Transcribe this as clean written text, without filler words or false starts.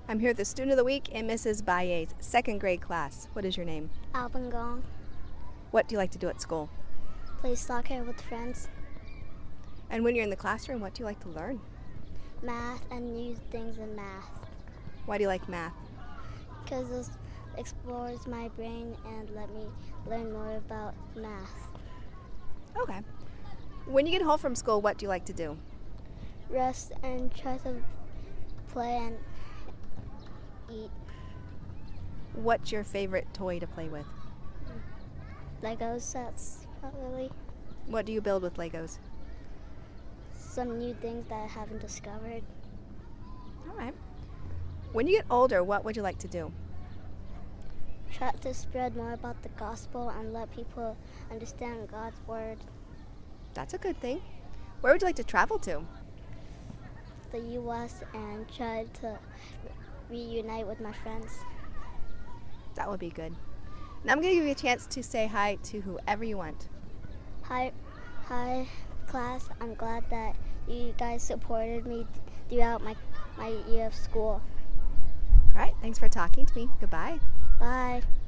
I'm here with the Student of the Week in Mrs. Baye's second grade class. What is your name? Alvin Gong. What do you like to do at school? Play soccer with friends. And when you're in the classroom, what do you like to learn? Math and new things in math. Why do you like math? Because this explores my brain and let me learn more about math. Okay. When you get home from school, what do you like to do? Rest and try to play and eat. What's your favorite toy to play with? Lego sets, probably. What do you build with Legos? Some new things that I haven't discovered. All right. When you get older, what would you like to do? Try to spread more about the gospel and let people understand God's word. That's a good thing. Where would you like to travel to? The U.S. and try to reunite with my friends. That would be good. Now I'm going to give you a chance to say hi to whoever you want. Hi, class. I'm glad that you guys supported me throughout my year of school. All right, thanks for talking to me. Goodbye. Bye.